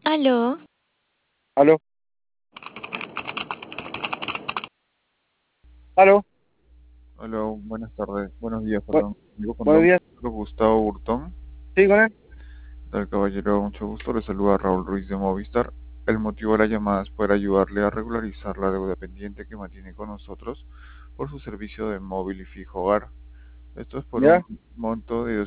Aló, Aló, aló, Hola, buenas tardes, buenos días, bu- perdón. Digo con buenos don días, Gustavo Hurtón, sí, con él. del caballero, mucho gusto, le saluda Raúl Ruiz de Movistar. El motivo de la llamada es poder ayudarle a regularizar la deuda pendiente que mantiene con nosotros por su servicio de móvil y fijo hogar. Esto es por un Ya, monto de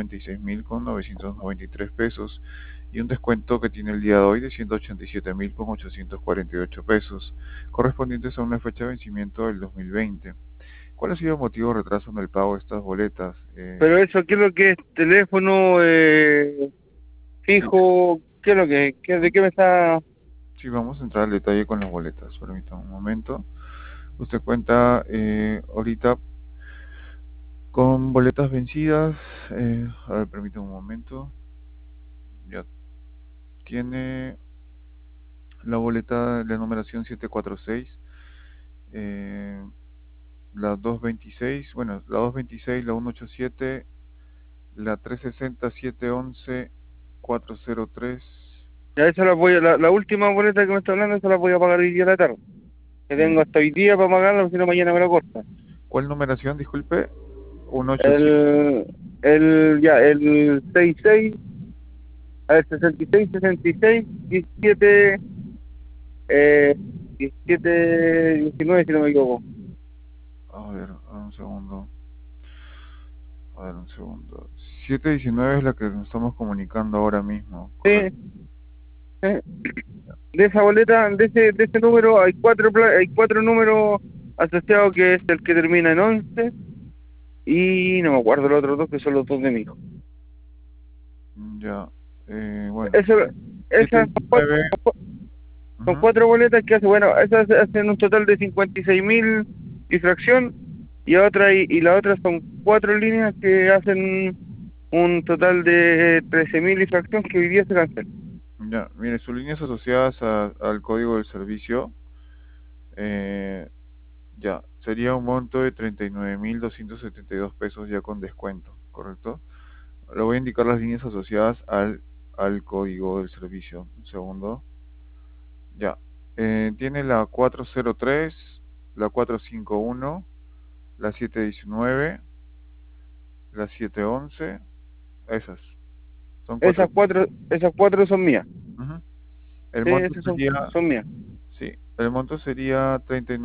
296.993 pesos y un descuento que tiene el día de hoy de 187.848 pesos, correspondientes a una fecha de vencimiento del 2020. ¿Cuál ha sido el motivo de retraso en el pago de estas boletas? pero eso, ¿qué es lo que es teléfono Sí, fijo? ¿Qué es lo que es? ¿De qué me está? sí, vamos a entrar al detalle con las boletas. Permítame un momento. Usted cuenta ahorita con boletas vencidas. A ver, permítame un momento. Ya tiene la boleta de la numeración 746, eh, la 226, bueno, la 226, la 187, la 360, 711, 403. Ya esa la última boleta que me está hablando, esa la voy a pagar hoy día a la tarde. Que Eh, tengo hasta hoy día para pagarla, si no mañana me la corta. ¿Cuál numeración? Disculpe. 187. El, el 66, a ver, 66, 66, 17, 17, 19, si no me equivoco. A ver, un segundo. A ver, un segundo. 719 es la que nos estamos comunicando ahora mismo, Sí, correcto. sí. De esa boleta, de ese número, hay cuatro números asociados, que es el que termina en 11 y no me acuerdo los otros dos, que son los dos de mi hijo. Ya, bueno. Eso, esas 719. son Ujú. cuatro boletas que hacen, bueno, esas hacen un total de 56.000 y fracción, y la otra son cuatro líneas que hacen un total de 13.000 y fracción, que hoy día se cancela. Ya, mire, sus líneas asociadas al código del servicio, eh, ya, sería un monto de 39.272 pesos ya con descuento, ¿correcto? Le voy a indicar las líneas asociadas al código del servicio. Un segundo. Ya. Tiene la 403, la 451, la 719, la 711, esas. Son cuatro. Esas cuatro son mías. Ujú. El Sí, monto esas sería, son mías. sí, el monto sería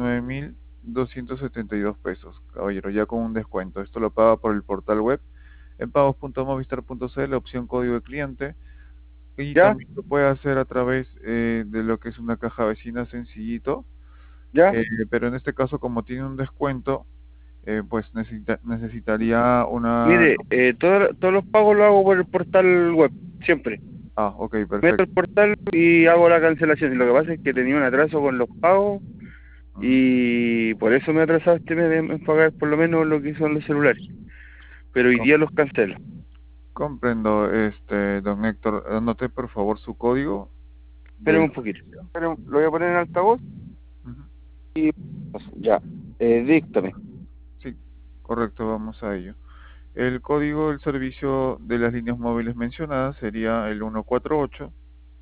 39.272 pesos, caballero, ya con un descuento. Esto lo paga por el portal web en pagos.movistar.cl, opción código de cliente, y ¿Ya? también lo puede hacer a través de lo que es una caja vecina sencillito, ¿Ya? pero en este caso, como tiene un descuento, pues necesitaría una... Mire, todos los pagos los hago por el portal web, siempre. Ah, ok, Meto el perfecto. portal y hago la cancelación. Y lo que pasa es que tenía un atraso con los pagos Mm, y por eso me atrasaba este mes en pagar por lo menos lo que son los celulares. Pero hoy com- día los cancelo. comprendo, don Héctor. Anote por favor su código Espérame del un poquito. servicio. Lo voy a poner en altavoz Ujú. y ya. Díctame. Sí, correcto, vamos a ello. El código del servicio de las líneas móviles mencionadas sería el 148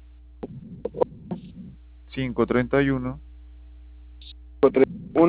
531 4, 1,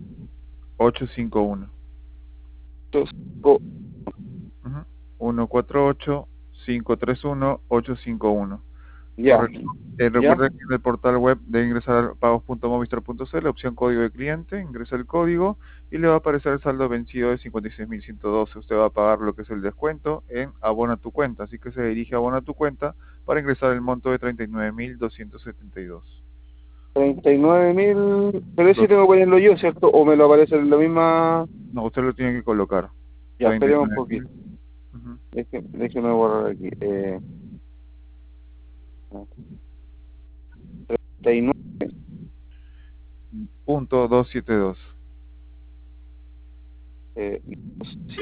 851. 2, 5. Ujú. 148 531 851. Ya. Correcto. ¿Ya? Recuerda que en el portal web de ingresar a pagos.movistar.cl, opción código de cliente, ingresa el código y le va a aparecer el saldo vencido de 56.112. Usted va a pagar lo que es el descuento en Abona tu cuenta, así que se dirige a Abona tu cuenta para ingresar el monto de 39.272. 39.000. Pero ese Dos- tengo que ponerlo yo, ¿cierto? O me lo aparece en la misma. No, usted lo tiene que colocar. Ya, esperemos un 39.000. poquito. Ujú. Déjeme borrar aquí. 39. Punto 272. Eh, sí,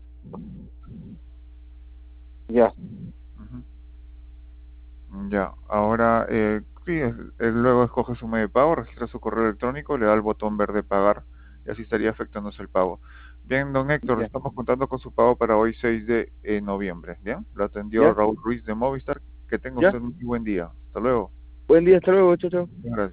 ya. Ujú. Ya, ahora sí, luego escoge su medio de pago, registra su correo electrónico, le da el botón verde pagar y así estaría afectándose el pago. Bien, don Héctor, Ya. estamos contando con su pago para hoy 6 de noviembre. Bien, lo atendió ¿Ya? Raúl Ruiz de Movistar. Que tenga ¿Ya? usted un muy buen día. Hasta luego. Buen día, hasta luego, chao, chao. Gracias.